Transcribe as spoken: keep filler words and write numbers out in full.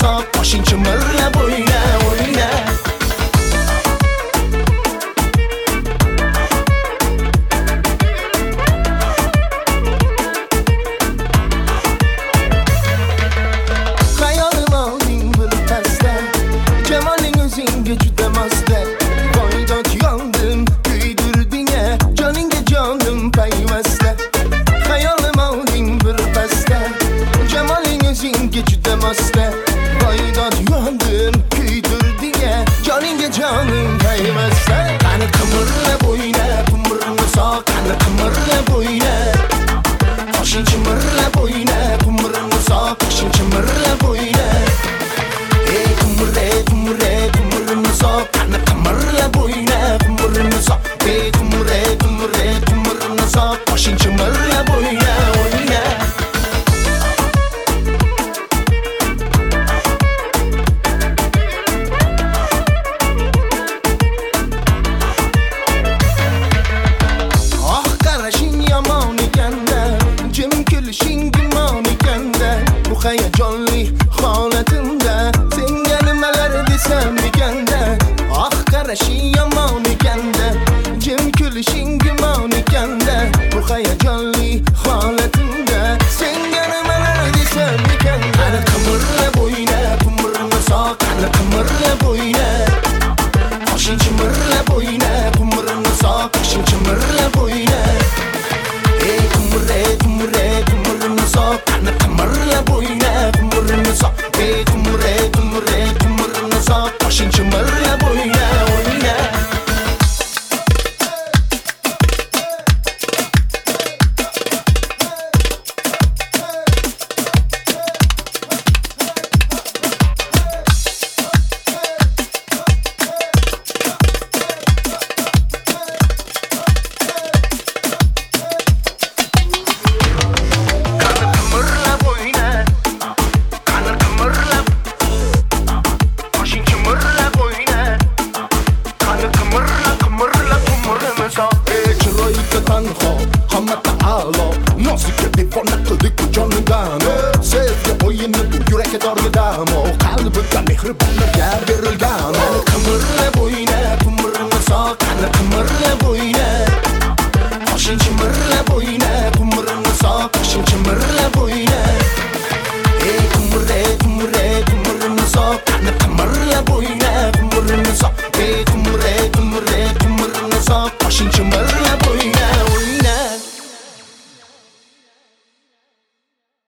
soq, boshing chimirlab o'yna, o'yna. Hayolim olding bir pasda, jamoling o'zingga juda mosda. Voydod yondim, kuydirding-a, joningga jonim payvasta. Hayolim olding bir pasda, jamoling o'zingga juda mosda. Voydod yondim, kuydirding-a, joningga jonim payvasta. Qani qimirlab o'yna, qumurni soq, qani qimirlab o'yna. Boshing chimirlab o'yna, qumurni soq, boshing chimirlab o'yna. Ey qumurre, qumurre, qumurni soq, qani qimirlab o'yna, qumurni soq. Ey qumurre, qumurre, qumurni soq, boshing chimirlab o'yna, o'yna. Oh, qarashing yomon ekanda, jim kulishing gumon ekanda. Bu hayajonli holatimda senga nimalar desam ekanda. Oh, qarashing yomon ekanda, jim kulishing gumon ekanda. Bu hayajonli holatimda senga nimalar desam ekanda. Qani qimirlab o'yna, qumurni soq, qani qimirlab o'yna. Boshing chimirlab o'yna, qumurni soq, boshing chimirlab o'yna. Ey qumurre, qumurre, qumurni soq, qani qimirlab o'yna, qumurni soq. Ey qumurre, qumurre, qumurni soq, boshing chimirlab o'yna, o'yna. Qani qimirlab o'yna, qani qimirlab, boshing chimirlab o'yna. Qani qimirlab, qimirlab, qumurni soq. Ey chiroyli tanho, hamma ta'alo, noziga devona qildik bu joningani. Sevgi o'yini bu yurakka dorgidamo, qalbida mehribonlarga berilgan. Qani qimirlab o'yna, qumurni soq, qani qimirlab